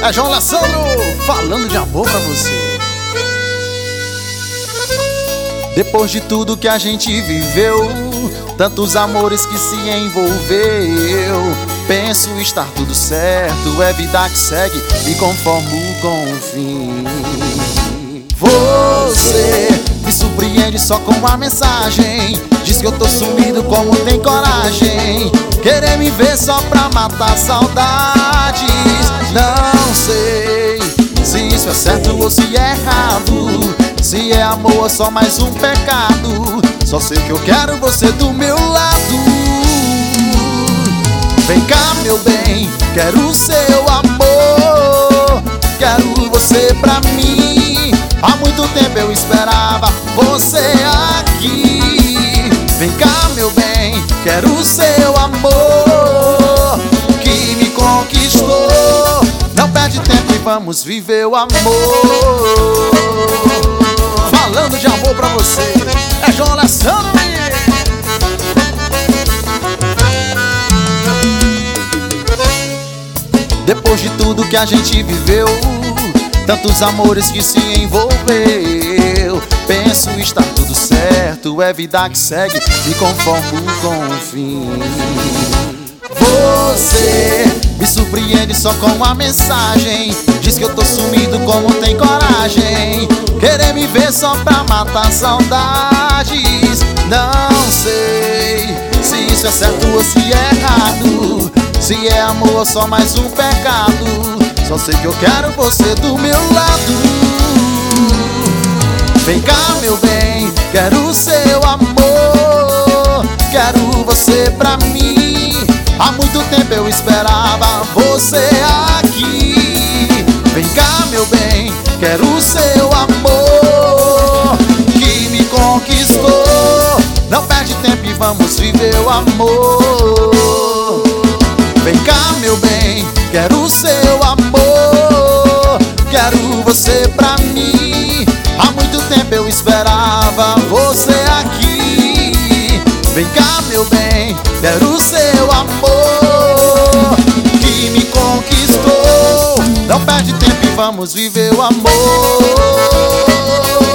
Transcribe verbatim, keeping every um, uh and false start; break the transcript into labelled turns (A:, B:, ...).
A: É João Alessandro falando de amor pra você. Depois de tudo que a gente viveu, tantos amores que se envolveu, penso estar tudo certo, é vida que segue, me conformo com o fim. Você me surpreende só com uma mensagem, diz que eu tô sumido como tem coragem, querer me ver só pra matar saudades. Não sei se isso é certo ou se é errado, se é amor ou só mais um pecado. Só sei que eu quero você do meu lado. Vem cá, meu bem, quero o seu amor, quero você pra mim. Há muito tempo eu esperava você aqui. Vem cá, meu bem, quero o seu amor que me conquistou. Não perde tempo e vamos viver o amor. Falando de amor pra você, é João Alessandro. Depois de tudo que a gente viveu, tantos amores que se envolveu, penso estar tudo certo, é vida que segue, me conformo com o fim. Você me surpreende só com uma mensagem, diz que eu tô sumido como tem coragem, querer me ver só pra matar saudades. Não sei se isso é certo ou se é errado, se é amor ou só mais um pecado. Só sei que eu quero você do meu lado. Vem cá, meu bem, quero o seu amor, quero você pra mim. Há muito tempo eu esperava você aqui. Vem cá, meu bem, quero o seu amor que me conquistou. Não perde tempo e vamos viver o amor. Vem cá, meu bem, quero o seu amor, quero você pra mim. Há muito tempo eu esperava você aqui. Vem cá, meu bem, quero o seu amor que me conquistou. Não perde tempo e vamos viver o amor.